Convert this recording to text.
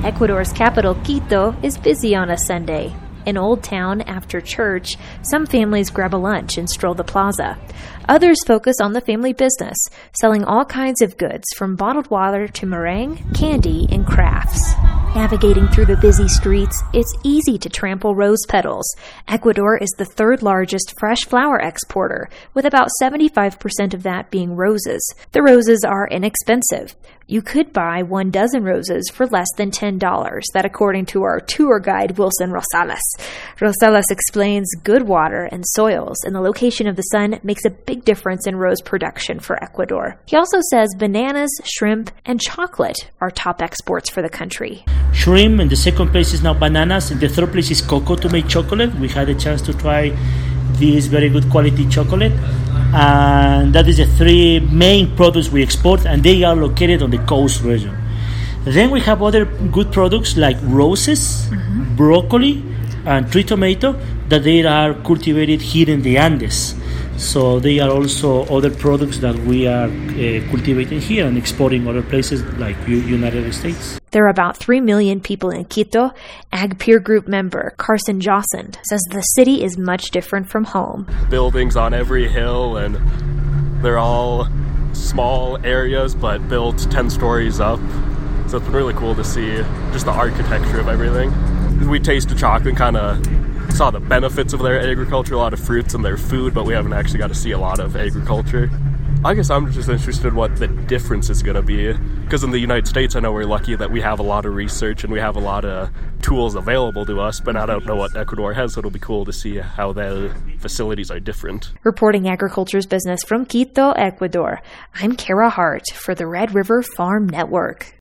Ecuador's capital, Quito, is busy on a Sunday. In Old Town, after church, some families grab a lunch and stroll the plaza. Others focus on the family business, selling all kinds of goods from bottled water to meringue, candy, and crafts. Navigating through the busy streets, it's easy to trample rose petals. Ecuador is the third largest fresh flower exporter, with about 75% of that being roses. The roses are inexpensive. You could buy 1 dozen roses for less than $10, that according to our tour guide, Wilson Rosales. Rosales explains good water and soils and the location of the sun makes a big difference in rose production for Ecuador. He also says bananas, shrimp, and chocolate are top exports for the country. Shrimp, and the second place is now bananas, and the third place is cocoa to make chocolate. We had a chance to try this very good quality chocolate, and that is the 3 main products we export, and they are located on the coast region. Then we have other good products like roses, broccoli, and tree tomato that they are cultivated here in the Andes. So they are also other products that we are cultivating here and exporting other places like United States. There are about 3 million people in Quito. Ag Peer Group member Carson Josand says the city is much different from home. Buildings on every hill, and they're all small areas but built 10 stories up. So it's been really cool to see just the architecture of everything. We tasted chocolate and kind of saw the benefits of their agriculture, a lot of fruits in their food, but we haven't actually got to see a lot of agriculture. I guess I'm just interested in what the difference is going to be, because in the United States I know we're lucky that we have a lot of research and we have a lot of tools available to us, but I don't know what Ecuador has, so it'll be cool to see how the facilities are different. Reporting agriculture's business from Quito, Ecuador, I'm Kara Hart for the Red River Farm Network.